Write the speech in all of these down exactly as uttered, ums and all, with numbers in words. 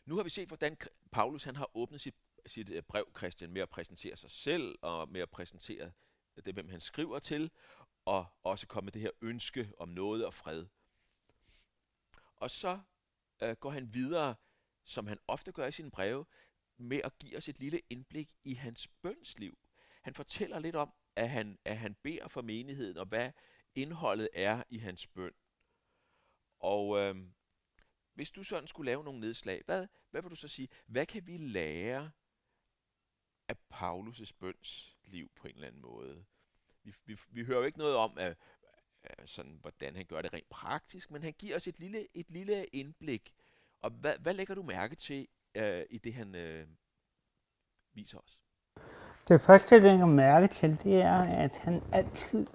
Nu har vi set, hvordan Paulus han har åbnet sit, sit brev, Christian, med at præsentere sig selv, og med at præsentere det, hvem han skriver til, og også komme med det her ønske om noget og fred. Og så øh, går han videre, som han ofte gør i sine breve, med at give os et lille indblik i hans bønsliv. Han fortæller lidt om, at han, at han beder for menigheden, og hvad indholdet er i hans bøn. Og øh, hvis du sådan skulle lave nogle nedslag, hvad, hvad vil du så sige? Hvad kan vi lære af Paulus' bønsliv på en eller anden måde? Vi, vi, vi hører jo ikke noget om, at, at sådan, hvordan han gør det rent praktisk, men han giver os et lille, et lille indblik. Og hvad, hvad lægger du mærke til uh, i det, han uh, viser os? Det første, jeg lægger mærke til, det er, at han altid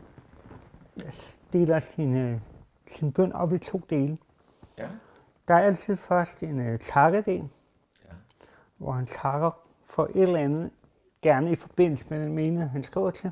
deler sin, sin bøn op i to dele. Ja. Der er altid først en uh, takkedel, Ja. hvor han takker for et eller andet, gerne i forbindelse med den menighed, han skriver til.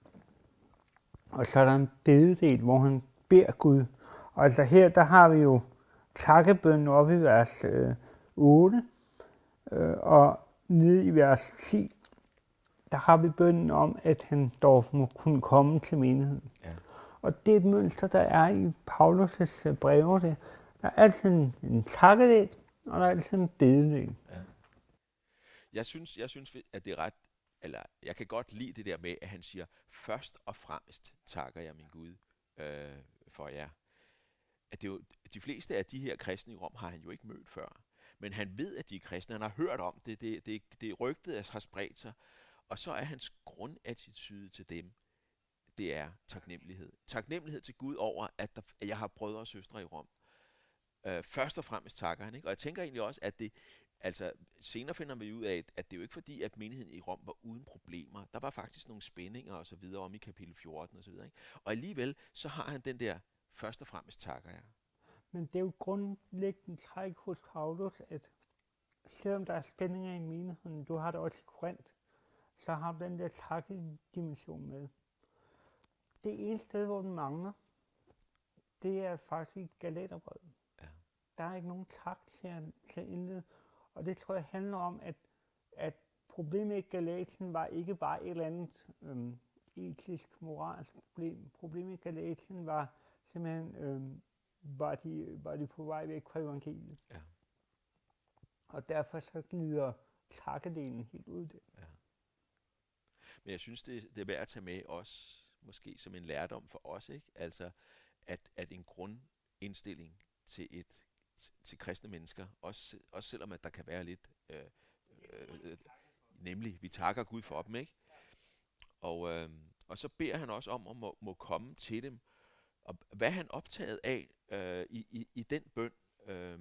Og så er der en bededel, hvor han beder Gud. Og altså her, der har vi jo takkebønnen oppe i vers øh, otte, øh, og nede i vers ti, der har vi bønnen om, at han dog må kunne komme til menigheden. Ja. Og det er et mønster, der er i Paulus' breve. Der er altid en, en takkedel, og der er altid en bededel. Ja. Jeg synes, jeg synes, at det er ret, eller jeg kan godt lide det der med, at han siger, først og fremmest takker jeg min Gud øh, for jer. At det er jo, de fleste af de her kristne i Rom har han jo ikke mødt før. Men han ved, at de er kristne. Han har hørt om det. Det, det, det rygtet har spredt sig. Og så er hans grundattitude til dem, det er taknemmelighed. Taknemmelighed til Gud over, at, der, at jeg har brødre og søstre i Rom. Øh, først og fremmest takker han, ikke? Og jeg tænker egentlig også, at det, altså senere finder vi ud af, at det er jo ikke fordi, at menigheden i Rom var uden problemer. Der var faktisk nogle spændinger og så videre om i kapitel fjorten og så videre, ikke? Og alligevel, så har han den der, først og fremmest takker jeg. Men det er jo grundlæggende træk hos Paulus, at selvom der er spændinger i menigheden, du har det også i Korinth, så har du den der takkedimension med. Det ene sted, hvor den mangler, det er faktisk i Galaterbrevet. Ja. Der er ikke nogen tak til at, til at indlede. Og det tror jeg handler om, at, at problemet i Galatien var ikke bare et eller andet øhm, etisk, moralsk problem. Problemet i Galatien var simpelthen, øhm, var, de, var de på vej væk fra evangeliet. Ja. Og derfor så glider takkedelen helt ud der. Ja. Men jeg synes, det, det er værd at tage med også, måske som en lærdom for os, ikke? Altså, at, at en grundindstilling til et til kristne mennesker, også, også selvom at der kan være lidt, øh, øh, nemlig, vi takker Gud for dem, ikke? Og, øh, og så beder han også om at må, må komme til dem. Og hvad er han optaget af øh, i, i, i den bøn? Øh,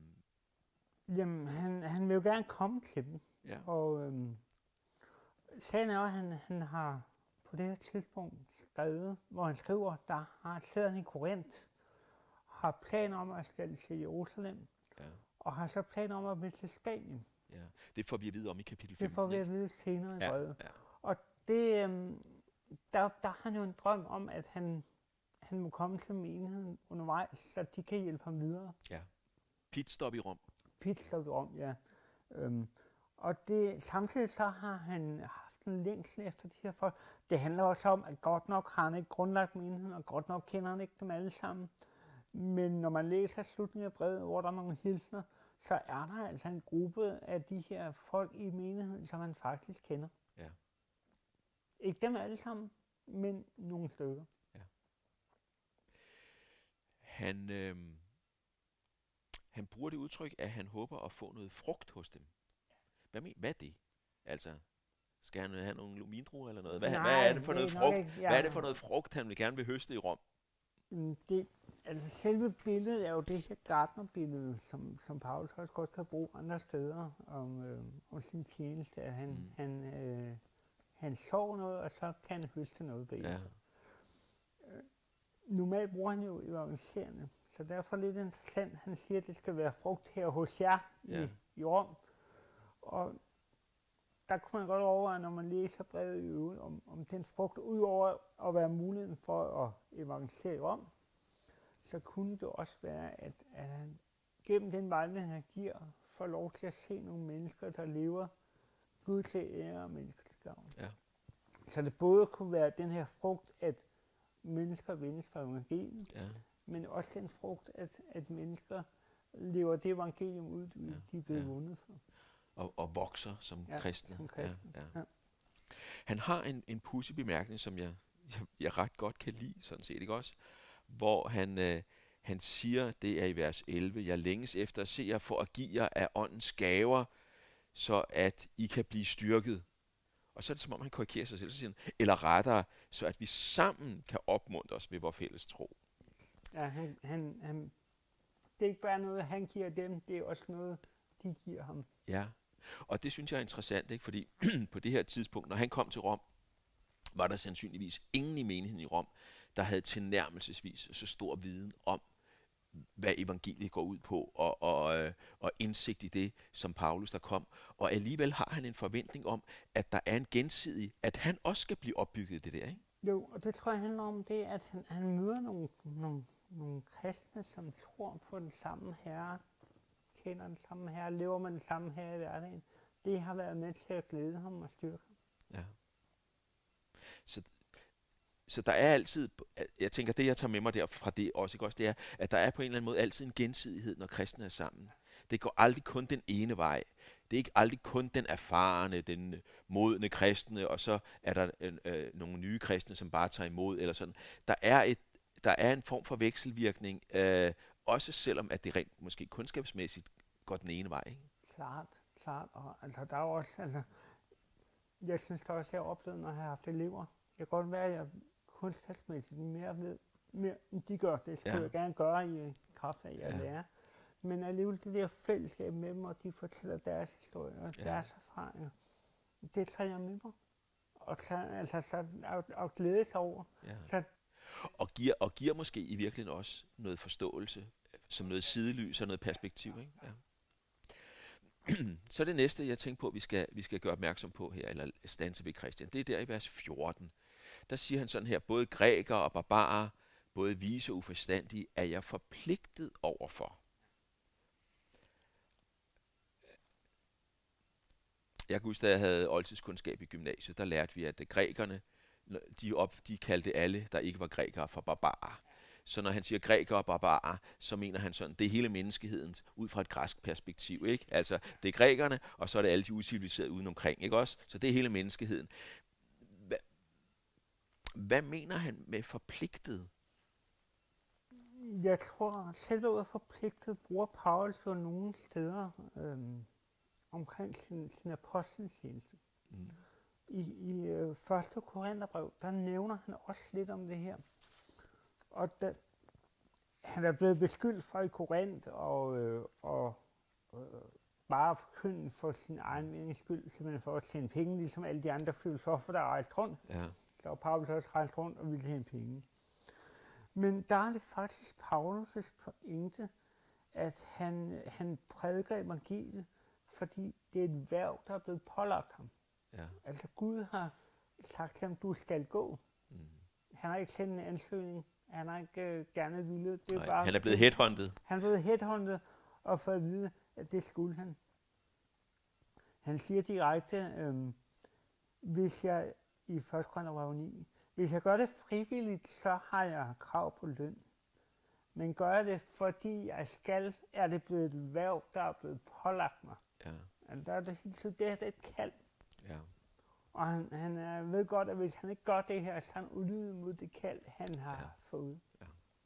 Jamen, han, han vil jo gerne komme til dem. ja. Og øhm, sagen er, at han, han har på det her tidspunkt skrevet, hvor han skriver, der har siddet i Korinth, har planer om at skal til Jerusalem, Ja. og har så planer om at blive til Spanien. Ja. Det får vi at vide om i kapitel femten. Det får vi ikke? at vide senere i Ja, brevet. ja. Og det, øhm, der, der har han jo en drøm om, at han, han må komme til menigheden undervejs, så de kan hjælpe ham videre. Ja. Pitstop i Rom. Pitstop i Rom, ja. Øhm, og det, samtidig så har han haft en længsel efter de her folk. Det handler også om, at godt nok har han ikke grundlagt menigheden, og godt nok kender han ikke dem alle sammen. Men når man læser slutningen af brevet, hvor der er nogle hilsner, så er der altså en gruppe af de her folk i menigheden, som man faktisk kender. Ja. Ikke dem alle sammen, men nogle stykker. Ja. Han, øh, han bruger det udtryk, at han håber at få noget frugt hos dem. Hvad, men, hvad er det? Altså, skal han have nogle vindruer eller noget? Hvad, Nej, hvad er det for det er noget nok frugt? ikke- ja. Hvad er det for noget frugt, han vil gerne vil høste i Rom? Mm, Det, altså selve billedet er jo det her gartnerbillede, som, som Paulus også godt kan bruge andre steder om, øh, om sin tjeneste, at han, Mm. mm. han, øh, han sår noget, og så kan han høste noget bagefter. Ja. Normalt bruger han jo evangeliserende, så derfor er det lidt interessant, han siger, at det skal være frugt her hos jer Ja. i, i Rom. Og der kunne man godt overveje, når man læser brevet i øvrigt, om, om den frugt, udover at være muligheden for at evangelisere i Rom, så kunne det også være, at, at han gennem den vejledning, han giver får lov til at se nogle mennesker, der lever Gud til ære og mennesker til gavn. Ja. Så det både kunne være den her frugt, at mennesker vendes fra evangeliet, Ja. men også den frugt, at, at mennesker lever det evangelium ud, de, Ja. de er blevet Ja. vundet for. Og, og vokser som Ja, kristne. som kristne. Ja, ja. Ja. Han har en, en pudsig bemærkning, som jeg, jeg, jeg ret godt kan lide, sådan set, ikke også? Hvor han, øh, han siger, det er i vers elleve, jeg længes efter at se jer for at give jer af åndens gaver, så at I kan blive styrket. Og så er det som om, han korrigerer sig selv, så siger han, eller rettere, så at vi sammen kan opmuntre os ved vores fælles tro. Ja, han, han, han, det er ikke bare noget, han giver dem, det er også noget, de giver ham. Ja, og det synes jeg er interessant, ikke? Fordi på det her tidspunkt, når han kom til Rom, var der sandsynligvis ingen i menigheden i Rom, der havde tilnærmelsesvis så stor viden om, hvad evangeliet går ud på, og, og, øh, og indsigt i det, som Paulus der kom. Og alligevel har han en forventning om, at der er en gensidig, at han også skal blive opbygget i det der, ikke? Jo, og det tror jeg handler om det, at han, han møder nogle, nogle, nogle kristne, som tror på den samme herre, tjener den samme herre, lever med den samme herre i hverdagen. Det har været med til at glæde ham og styrke ham. Ja. Så, så der er altid, jeg tænker, det jeg tager med mig der fra det også, ikke også, det er, at der er på en eller anden måde altid en gensidighed, når kristne er sammen. Det går aldrig kun den ene vej. Det er ikke aldrig kun den erfarne, den modne kristne, og så er der øh, øh, nogle nye kristne, som bare tager imod, eller sådan. Der er, et, der er en form for vekselvirkning, øh, også selvom at det rent måske kundskabsmæssigt går den ene vej, ikke? Klart, klart. Og altså, der er også, altså, jeg synes da også, jeg har oplevet, når jeg har haft elever. Det kan godt være, at jeg kundskabsmæssigt mere ved, mere end de gør. Det skulle Ja. jeg gerne gøre i kraft af, at jeg Ja. lærer. Men alligevel det der fællesskab med dem, og de fortæller deres historie og Ja. deres erfaringer, det tager jeg med mig. Og, så, altså, så, og, og glæde sig over. Ja. Så Og giver, og giver måske i virkeligheden også noget forståelse, som noget sidelys og noget perspektiv, ikke? Ja. Så det næste, jeg tænker på, vi skal, vi skal gøre opmærksom på her, eller standse ved Kristian, det er der i vers fjorten. Der siger han sådan her, både grækere og barbarer, både vise og uforstandige, er jeg forpligtet overfor. Jeg kan huske, da jeg havde oldtidskundskab i gymnasiet, der lærte vi, at grækerne, de, op, de kaldte alle, der ikke var grækere, for barbarer. Så når han siger grækere og barbarer, så mener han sådan, det er hele menneskeheden ud fra et græsk perspektiv, ikke? Altså, det er grækerne, og så er det alle de uciviliserede udenomkring, ikke også? Så det er hele menneskeheden. Hva, hvad mener han med forpligtet? jeg tror, at selve ordet forpligtet bruger Paulus jo nogle steder øhm, omkring sin, sin aposteltjeneste. Mm. I, i øh, første Korintherbrev, der nævner han også lidt om det her. Og da, han er blevet beskyldt for i Korinth og, øh, og øh, bare forkynde for sin egen menings skyld, simpelthen for at tjene penge, ligesom alle de andre filosofer, der er rejst rundt. Ja. Så var Paulus også rejst rundt og ville tjene penge. Men der er det faktisk Paulus' pointe, at han, han prædiker evangeliet, fordi det er et værv, der er blevet pålagt ham. Ja. Altså Gud har sagt til ham, du skal gå. Mm. Han har ikke sendt en ansøgning. Han har ikke øh, gerne ville. Det er Nej, bare, han er blevet headhunted. Han er blevet headhunted og fået at vide, at det skulle han. Han siger direkte, øhm, hvis jeg i første Korintherbrev ni, hvis jeg gør det frivilligt, så har jeg krav på løn. Men gør jeg det, fordi jeg skal, er det blevet et værv, der er blevet pålagt mig. Ja. Altså, der er det, så det er et kald. Ja. Og han, han øh, ved godt, at hvis han ikke gør det her, så er han ulydig mod det kald, han har Ja. ja. fået. Ja.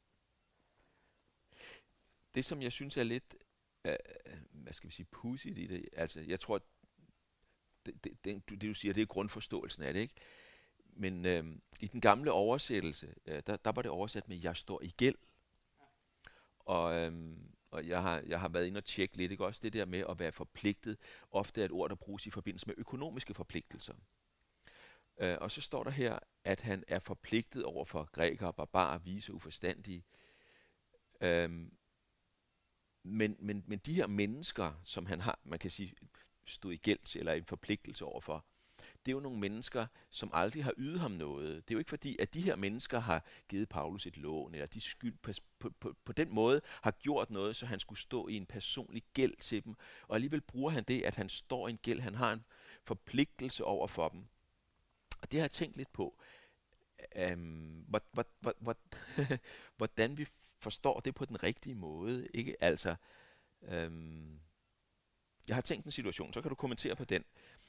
Det, som jeg synes er lidt, øh, hvad skal vi sige, pudsigt i det, altså jeg tror, det, det, det, det du siger, det er grundforståelsen af det, ikke? Men øh, i den gamle oversættelse, øh, der, der var det oversat med, jeg står i gæld. Og, øh, og jeg, har, jeg har været inde og tjekke lidt, ikke? Også det der med at være forpligtet, ofte er et ord, der bruges i forbindelse med økonomiske forpligtelser. Øh, og så står der her, at han er forpligtet over for grækere, barbarer, vise, uforstandige. Øh, men, men, men de her mennesker, som han har, man kan sige, stod i gæld til, eller en forpligtelse overfor, det er jo nogle mennesker, som aldrig har ydet ham noget. Det er jo ikke fordi, at de her mennesker har givet Paulus et lån, eller de skyld på, på, på, på den måde har gjort noget, så han skulle stå i en personlig gæld til dem. Og alligevel bruger han det, at han står i en gæld. Han har en forpligtelse over for dem. Og det har jeg tænkt lidt på. Um, hvor, hvor, hvor, hvor, hvordan vi forstår det på den rigtige måde. Ikke? Altså, um, jeg har tænkt en situation, så kan du kommentere på den.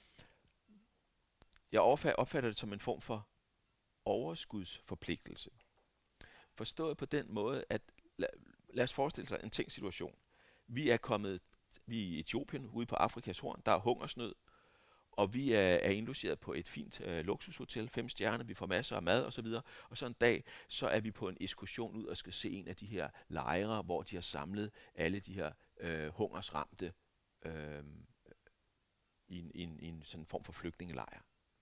Jeg opfatter det som en form for overskudsforpligtelse. Forstået på den måde, at lad, lad os forestille sig en tænkt situation. Vi er kommet, vi er i Etiopien, ude på Afrikas Horn, der er hungersnød, og vi er, er indlogeret på et fint øh, luksushotel, fem stjerner, vi får masser af mad osv., og så en dag, så er vi på en ekskursion ud og skal se en af de her lejre, hvor de har samlet alle de her øh, hungersramte øh, i, en, i, en, i en sådan form for flygtningelejr.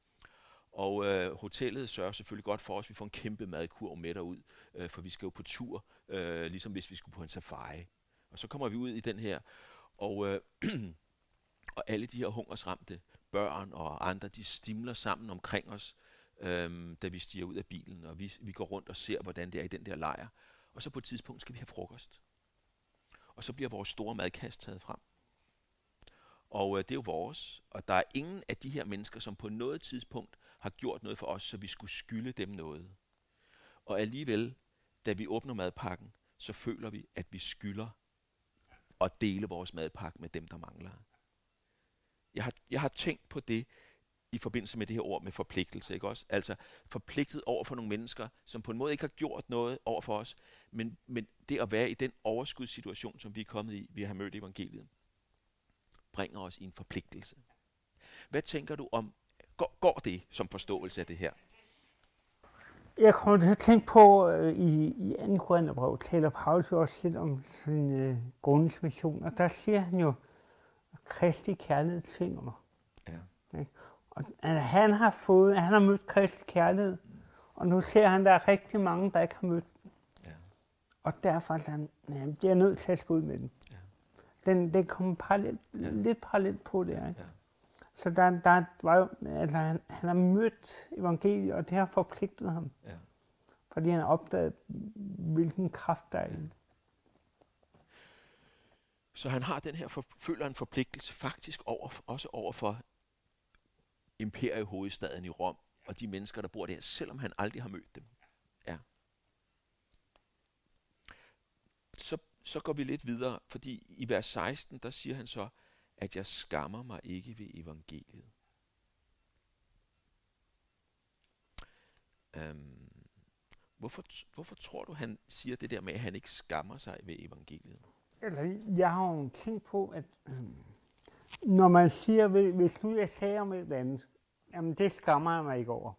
Og øh, hotellet sørger selvfølgelig godt for os. Vi får en kæmpe madkurv med derud, øh, for vi skal jo på tur, øh, ligesom hvis vi skulle på en safari. Og så kommer vi ud i den her, og, øh, og alle de her hungersramte børn og andre, de stimler sammen omkring os, øh, da vi stiger ud af bilen, og vi, vi går rundt og ser, hvordan det er i den der lejr. Og så på et tidspunkt skal vi have frokost. Og så bliver vores store madkasse taget frem. Og øh, det er jo vores, og der er ingen af de her mennesker, som på noget tidspunkt har gjort noget for os, så vi skulle skylde dem noget. Og alligevel, da vi åbner madpakken, så føler vi, at vi skylder at dele vores madpakke med dem, der mangler. Jeg har, jeg har tænkt på det i forbindelse med det her ord med forpligtelse, ikke også? Altså forpligtet over for nogle mennesker, som på en måde ikke har gjort noget over for os, men, men det at være i den overskudssituation, som vi er kommet i, vi har mødt evangeliet, bringer os i en forpligtelse. Hvad tænker du om, går, går det som forståelse af det her? Jeg kommer til at tænke på, øh, i, i anden Korintherbrev taler Paulus også lidt om sin øh, grundens mission, og der siger han jo, at Kristi kærlighed tvinger mig. Ja. Okay? Og at han har fået, han har mødt Kristi kærlighed, og nu ser han, at der er rigtig mange, der ikke har mødt den. Ja. Og derfor er han, ja, det er nødt til at gå ud med den. Ja. Den, den kommer parallelt, Ja. lidt parallelt på det, ikke? Ja. Så der, der var jo, altså han, han har mødt evangeliet, og det har forpligtet ham. Ja. Fordi han har opdaget, hvilken kraft der er i det. Så han har den her, for, føler en forpligtelse faktisk over, også over for imperiehovedstaden i Rom, og de mennesker, der bor der, selvom han aldrig har mødt dem. Ja. Så, så går vi lidt videre, fordi i vers seksten, der siger han så, at jeg skammer mig ikke ved evangeliet. Um, hvorfor, hvorfor tror du, han siger det der med, at han ikke skammer sig ved evangeliet? Altså, jeg har jo tænkt på, at øh, når man siger, hvis nu jeg sagde om et andet, jamen det skammer jeg mig ikke over,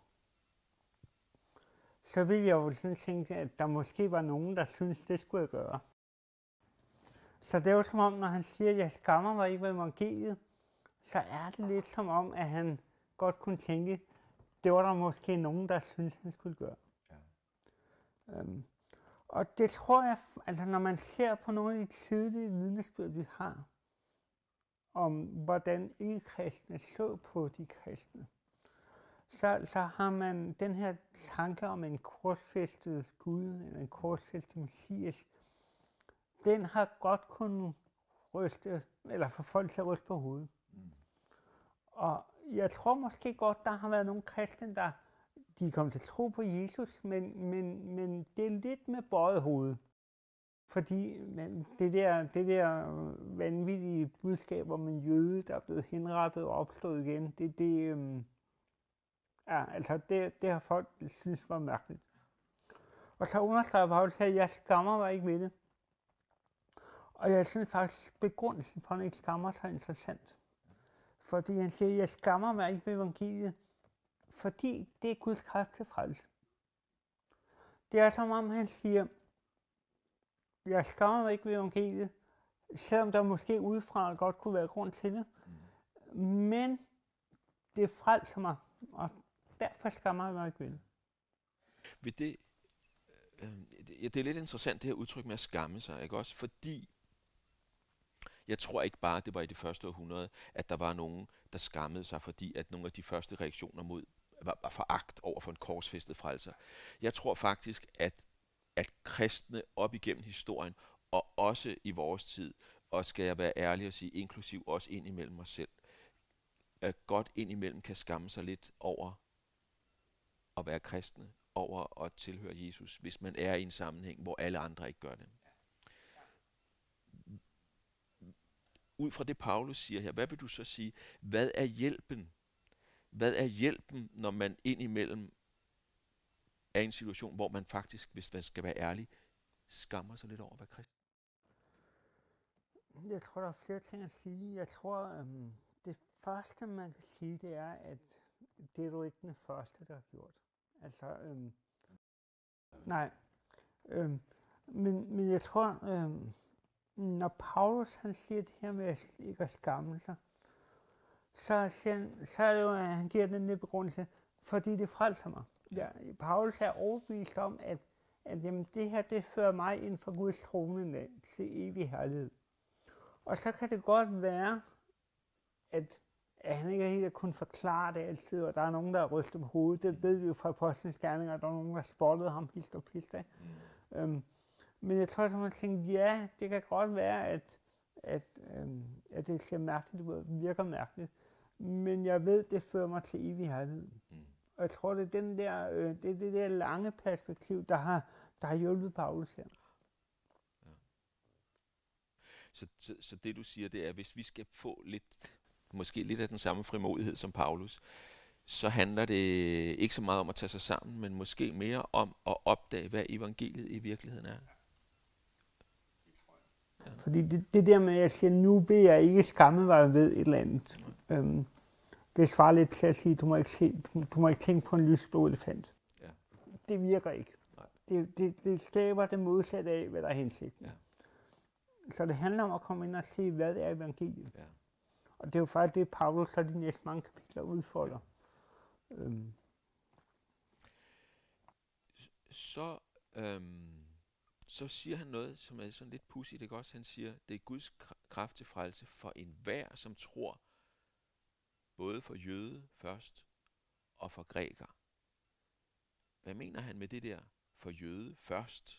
så vil jeg jo sådan tænke, at der måske var nogen, der synes det skulle jeg gøre. Så det er jo som om, når han siger, at jeg skammer mig ikke ved evangeliet, så er det lidt som om, at han godt kunne tænke, det var der måske nogen, der synes han skulle gøre. Ja. Øhm, og det tror jeg, altså når man ser på nogle af de tidlige vidnesbyrd, vi har, om hvordan ikke-kristne så på de kristne, så, så har man den her tanke om en korsfæstet Gud, eller en korsfæstet Messias, den har godt kunnet ryste, eller få folk til at ryste på hovedet. Mm. Og jeg tror måske godt, der har været nogle kristne, der de kom til at tro på Jesus, men, men, men det er lidt med bøjet hoved. Fordi det der, det der vanvittige budskab om en jøde, der er blevet henrettet og opstået igen, det, det, øhm, ja, altså det, det har folk synes var mærkeligt. Og så understreger Paulus her, at jeg skammer mig ikke ved det. Og jeg synes faktisk, begrundelsen for, at han ikke skammer sig, er interessant. Fordi han siger, at jeg skammer mig ikke ved evangeliet, fordi det er Guds kraft til frelse. Det er som om han siger, jeg skammer mig ikke ved evangeliet, selvom der måske udefra godt kunne være grund til det. Men det frelser mig, og derfor skammer jeg mig ikke ved det. Ved det, øh, det, det er lidt interessant det her udtryk med at skamme sig, ikke også? Fordi jeg tror ikke bare, det var i det første århundrede, at der var nogen, der skammede sig, fordi at nogle af de første reaktioner mod var, var foragt over for en korsfæstet frelser. Jeg tror faktisk, at, at kristne op igennem historien, og også i vores tid, og skal jeg være ærlig og sige, inklusiv også ind imellem os selv, at godt ind imellem kan skamme sig lidt over at være kristne, over at tilhøre Jesus, hvis man er i en sammenhæng, hvor alle andre ikke gør det. Ud fra det, Paulus siger her, hvad vil du så sige? Hvad er hjælpen? Hvad er hjælpen, når man indimellem er i en situation, hvor man faktisk, hvis man skal være ærlig, skammer sig lidt over at være kristen? Jeg tror, der er flere ting at sige. Jeg tror, øhm, det første, man kan sige, det er, at det er du ikke den første, der har gjort. Altså, øhm, nej. Øhm, men, men jeg tror, øhm, når Paulus han siger det her med at ikke at skamme sig, så, siger han, så er det jo, at han giver den der begrundelse, fordi det frelser mig. Ja, Paulus er overbevist om, at, at jamen, det her det fører mig ind for Guds trone til evig herlighed. Og så kan det godt være, at, at han ikke er helt at kunne forklare det altid, og der er nogen, der er rystet på hovedet. Det ved vi jo fra Apostlenes Gerninger, og der er nogen, der spottede ham hist og pist af. Mm. Øhm, men jeg tror, at man tænker, ja, det kan godt være, at, at, øhm, at det ser mærkeligt ud, virker mærkeligt. Men jeg ved, det fører mig til evig herlighed. Mm. Og jeg tror, det er den der, øh, det, er det der lange perspektiv, der har, der har hjulpet Paulus her. Ja. Så, så, så det du siger, det er, hvis vi skal få lidt, måske lidt af den samme frimodighed som Paulus, så handler det ikke så meget om at tage sig sammen, men måske mere om at opdage, hvad evangeliet i virkeligheden er. Ja. Fordi det, det der med, at jeg siger, nu vil jeg ikke skamme mig ved et eller andet. Mm. Øhm, det svarer lidt til at sige, du må ikke, se, du, du må ikke tænke på en lysblå elefant. Ja. Det virker ikke. Det, det, det skaber det modsatte af, hvad der er hensigten. Ja. Så det handler om at komme ind og se, hvad er evangeliet. Ja. Og det er jo faktisk det, Paulus så de næste mange kapitler udfolder. Ja. Øhm. Så, øhm, så siger han noget, som er sådan lidt pudsigt, ikke også? Han siger, det er Guds kraft til frelse for enhver, som tror, både for jøde først og for græker. Hvad mener han med det der? For jøde først?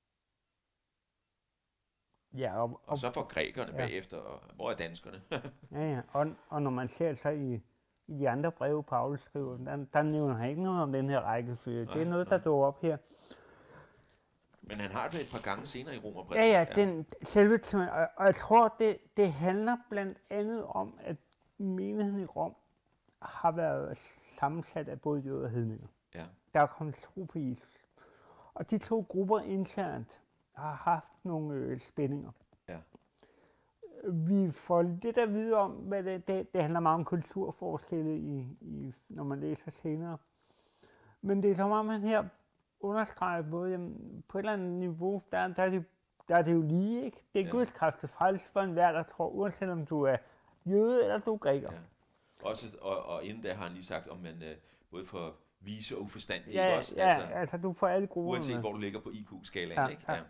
Ja, og, og, og så for grækerne ja. bagefter, og hvor er danskerne? ja, ja. Og, og når man ser så i, i de andre breve, Paulus skriver, der, der nævner han ikke noget om den her rækkefølge. Det er noget, nej. der dukker op her. Men han har det et par gange senere i Romerbrevet. Ja, ja, ja. Den, selve, og, og jeg tror, det, det handler blandt andet om, at menigheden i Rom har været sammensat af både jøder og hedninger. Ja. Der er kommet tro på Jesus. Og de to grupper internt har haft nogle øh, spændinger. Ja. Vi får lidt at vide om, hvad det, det, det handler meget om kulturforskelle, i, i, når man læser senere. Men det er som om, man her understreger både, jamen, på et eller andet niveau, der, der, er det, der er det jo lige, ikke? Det er ja. Guds kraft til frelse for enhver, der tror, uanset om du er jøde eller du er græker. Ja. Også, og, og inden da har han lige sagt, om man øh, både for vise og uforstandige, ja, også? Ja, altså, altså du får alle grupper uanset med. Hvor du ligger på I Q-skalaen, ja, ikke? Ja. Ja.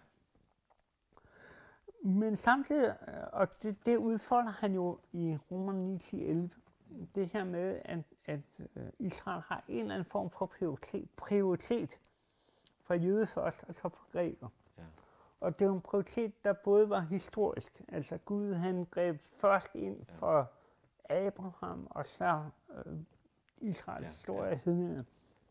Men samtidig, og det, det udfolder han jo i Romerne ni ti elleve, det her med, at, at Israel har en eller anden form for prioritet, prioritet for jøde først, og så for græker. Ja. Og det er jo en prioritet, der både var historisk, altså Gud han greb først ind ja. for Abraham, og så øh, Israels ja, historie af ja. hedningerne.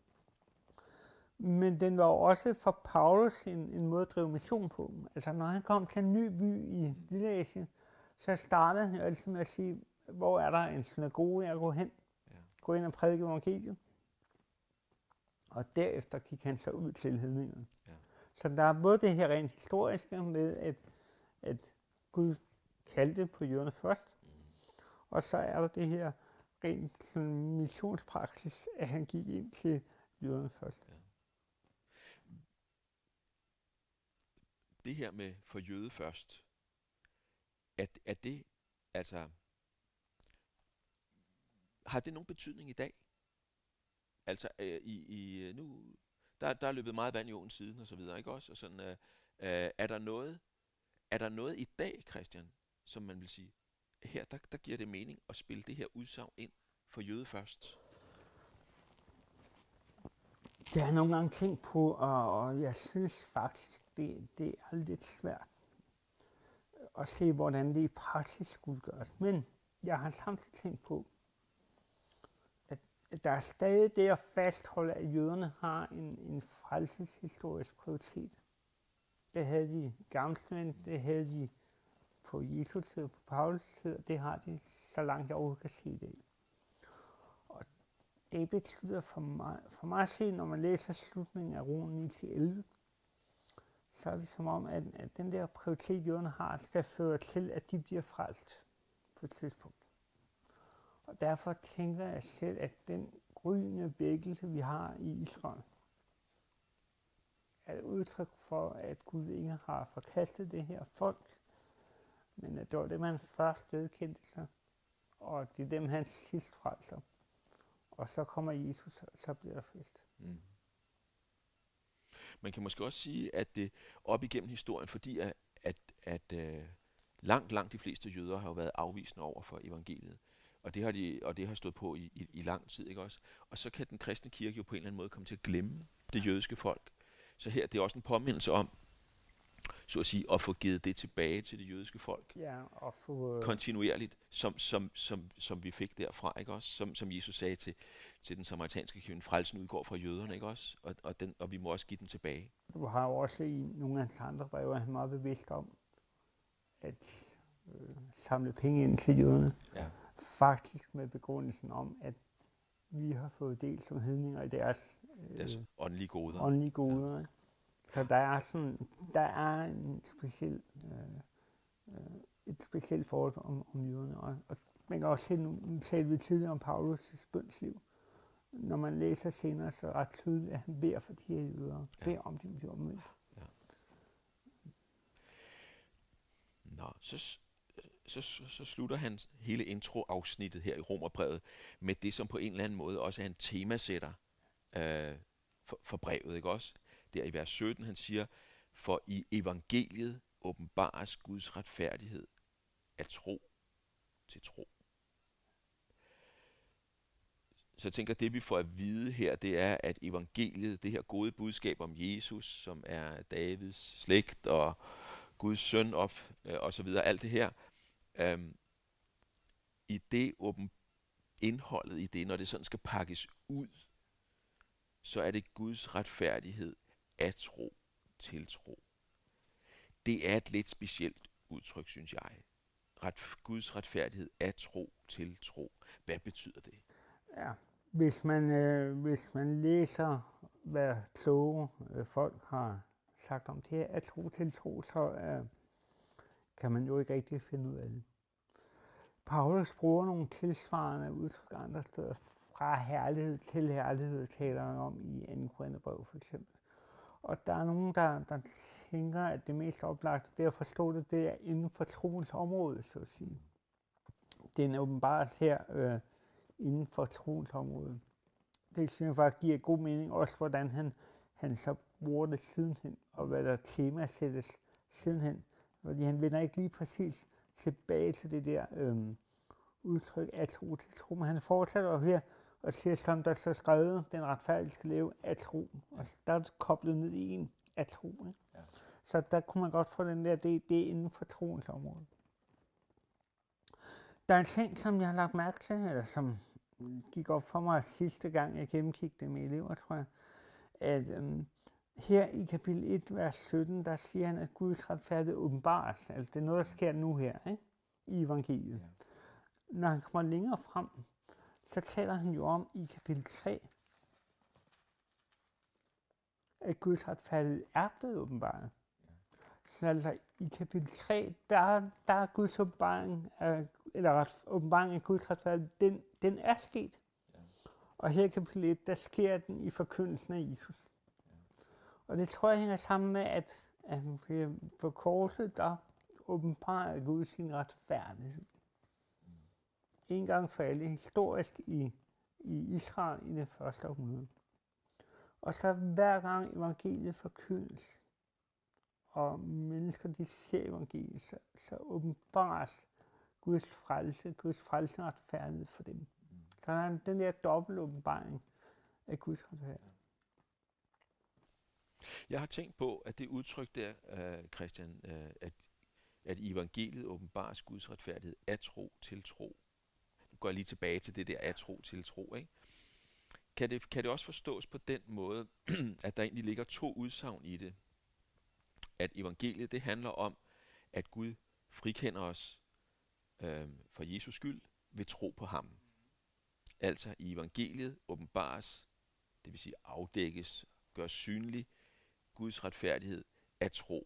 Men den var også for Paulus en, en måde at drive mission på. Altså når han kom til en ny by i Lilleasien, så startede han jo altid med at sige, hvor er der en synagoge, jeg går hen, ja. gå ind og prædike evangeliet. Og derefter gik han så ud til hedningerne. Ja. Så der er både det her rent historiske med, at, at Gud kaldte på jøderne først, mm. og så er der det her rent sådan, missionspraksis, at han gik ind til jøderne først. Ja. Det her med for jøde først, at, at det, altså, har det nogen betydning i dag? Altså, øh, i, i, nu, der, der er løbet meget vand i åen siden, og så videre, ikke også? Og sådan, øh, øh, er der noget, er der noget i dag, Christian, som man vil sige, her der, der giver det mening at spille det her udsagn ind for jøde først. Det har jeg nogle gange tænkt på, og, og jeg synes faktisk, det, det er lidt svært at se, hvordan det i praksis skulle gøres. Men jeg har samtidig tænkt på, at der er stadig det at fastholde, at jøderne har en, en frelseshistorisk prioritet. Det havde de i Gamle, det havde de på Jesu tid, på Paulus tid, og det har de så langt jeg overhovedet kan se det. Og det betyder for mig, for mig at se, når man læser slutningen af Rom ni til elleve, så er det som om, at, at den der prioritet, jøderne har, skal føre til, at de bliver frelst på et tidspunkt. Og derfor tænker jeg selv, at den gryende vækkelse, vi har i Israel, er et udtryk for, at Gud ikke har forkastet det her folk, men at det var det, man først vedkendte sig, og det er dem, han sidst frelser. Og så kommer Jesus, og så bliver der fest. Mm. Man kan måske også sige, at det op igennem historien, fordi at, at, at uh, langt, langt de fleste jøder har jo været afvisende over for evangeliet, og det har, de, og det har stået på i, i, i lang tid, ikke også? Og så kan den kristne kirke jo på en eller anden måde komme til at glemme det jødiske folk. Så her det er også en påmindelse om, så at sige, at få givet det tilbage til det jødiske folk. Ja, og få... Kontinuerligt, som, som, som, som vi fik derfra, ikke også? Som, som Jesus sagde til, til den samaritanske kvinde, frelsen udgår fra jøderne, ikke også? Og, og, den, og vi må også give den tilbage. Du har jo også i nogle af hans andre breve, han er meget bevidst om, at øh, samle penge ind til jøderne. Ja. Faktisk med begrundelsen om, at vi har fået del som hedninger i deres, øh, Deres åndelige goder. åndelige goder. Ja. Så der er sådan, der er en speciel, øh, øh, et specielt forhold om, om jøderne. Og, og man kan også se, nu talte vi tidligere om Paulus' bønsliv. Når man læser senere, så er det ret tydeligt, at han beder for de her jøder. Ja. Beder om, de bliver omvendt. Ja. Nå, så, så, så, så slutter han hele introafsnittet her i Romerbrevet med det, som på en eller anden måde også er en temasætter øh, for, for brevet, ikke også? Der i vers sytten, han siger, for i evangeliet åbenbares Guds retfærdighed af tro til tro. Så jeg tænker, at det vi får at vide her, det er, at evangeliet, det her gode budskab om Jesus, som er Davids slægt og Guds søn op, øh, og så videre, alt det her, øh, i det åben, indholdet i det, når det sådan skal pakkes ud, så er det Guds retfærdighed af tro til tro. Det er et lidt specielt udtryk, synes jeg. Ret, Guds retfærdighed af tro til tro. Hvad betyder det? Ja, hvis man, øh, hvis man læser, hvad kloge øh, folk har sagt om det her at tro til tro, så øh, kan man jo ikke rigtig finde ud af det. Paulus bruger nogle tilsvarende udtryk andre steder. Fra herlighed til herlighed taler han om i anden Korintherbrev for eksempel. Og der er nogen, der, der tænker, at det mest oplagte, det at forstå det, det er inden for troens område, så at sige. Den er åbenbart her øh, inden for troens område. Det synes jeg faktisk giver god mening, også hvordan han, han så bruger det sidenhen, og hvad der tema sættes sidenhen. Fordi han vender ikke lige præcis tilbage til det der øh, udtryk af tro til tro, men han fortsætter jo her og siger, som der så skrevet, den retfærdige skal leve af tro. Og der er det koblet ned i en af tro. Ikke? Ja. Så der kunne man godt få den der, det, det er inden for troens område. Der er en ting, som jeg har lagt mærke til, eller som gik op for mig sidste gang, jeg gennemkiggede det med elever, tror jeg, at øhm, her i kapitel et, vers sytten, der siger han, at Guds retfærdighed åbenbares. Altså det er noget, der sker nu her, ikke? I evangeliet. Ja. Når han kommer længere frem, så taler han jo om i kapitel tre, at Guds retfærdighed er blevet åbenbaret. Ja. Så altså i kapitel tre, der, der er Guds åbenbaring, eller åbenbaring af Guds retfærdighed, den, den er sket. Ja. Og her i kapitel et, der sker den i forkyndelsen af Jesus. Ja. Og det tror jeg hænger sammen med, at, at for korset, der åbenbarer Gud sin retfærdighed. Mm. En gang for alle, historisk i, i Israel i det første århundrede. Og så hver gang evangeliet forkyndes, og mennesker de ser evangeliet, så, så åbenbares Guds frelse, Guds frelse og retfærdighed for dem. Så der er den der dobbelt åbenbaring af Guds retfærdighed. Jeg har tænkt på, at det udtryk der, uh, Christian, uh, at, at i evangeliet åbenbares Guds retfærdighed af tro til tro. Nu går jeg lige tilbage til det der af tro til tro, ikke? Kan det, kan det også forstås på den måde, at der egentlig ligger to udsagn i det? At evangeliet, det handler om, at Gud frikender os øh, for Jesus skyld ved tro på ham. Altså i evangeliet åbenbares, det vil sige afdækkes, gøres synlig, Guds retfærdighed af tro.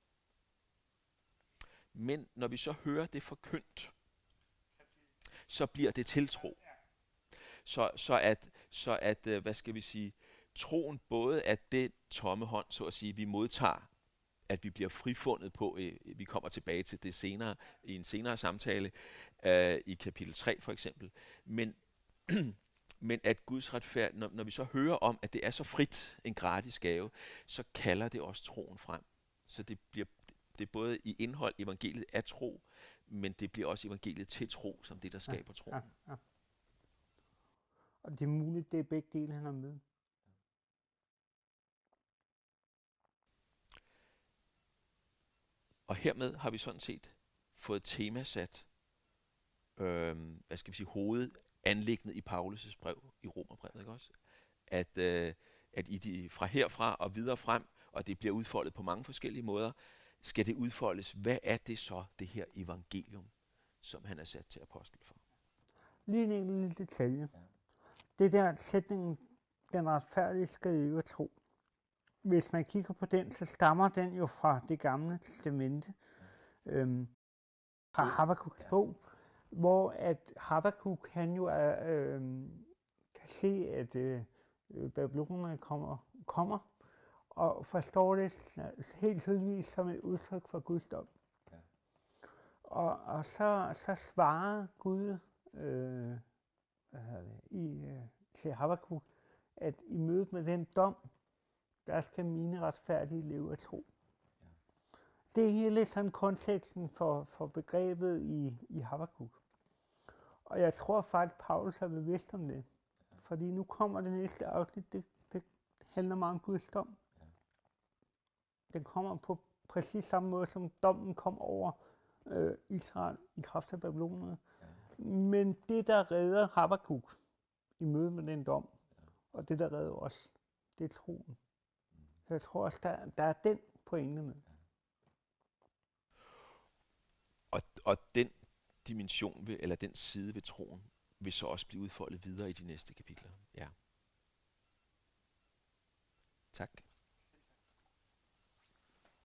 Men når vi så hører det forkyndt, så bliver det til tro. Så, så at, så at hvad skal vi sige, troen både at det tomme hånd, så at sige, vi modtager, at vi bliver frifundet på, vi kommer tilbage til det senere, i en senere samtale, øh, i kapitel tre for eksempel, men, men at Guds retfærdighed, når, når vi så hører om, at det er så frit en gratis gave, så kalder det også troen frem. Så det bliver det er både i indhold evangeliet af tro, men det bliver også evangeliet til tro, som det, der skaber ja, troen. Ja, ja. Og det er muligt, det er begge dele, han har med. Og hermed har vi sådan set fået temasat, øh, hvad skal vi sige, hovedanliggende i Paulus' brev, i Romerbrevet, ikke også? At, øh, at i de, fra herfra og videre frem, og det bliver udfoldet på mange forskellige måder, skal det udfoldes, hvad er det så, det her evangelium, som han er sat til apostel for? Lige en enkelt lille detalje. Ja. Det der sætningen, den retfærdige skal leve af tro. Hvis man kigger på den, så stammer den jo fra det gamle testamente, ja. øhm, fra Habakuks ja. bog, hvor at Habakuk, han jo er, øhm, kan se, at øh, babylonerne kommer, kommer, og forstår det helt tydeligvis som et udtryk for Guds dom. Ja. Og, og så, så svarede Gud øh, det, i, øh, til Habakuk, at i mødet med den dom, der skal mine retfærdige leve af tro. Ja. Det er hele sådan konteksten for, for begrebet i, i Habakuk. Og jeg tror faktisk, Paulus er bevidst om det. Ja. Fordi nu kommer det næste afsnit, det, det handler meget om Guds dom. Ja. Den kommer på præcis samme måde, som dommen kom over øh, Israel i kraft af babylonerne. Ja. Men det, der redder Habakuk i møde med den dom, ja. og det, der redder os, det er troen. Så jeg tror også, der, der er den pointe med. Og, og den dimension, ved, eller den side ved troen, vil så også blive udfoldet videre i de næste kapitler. Ja. Tak.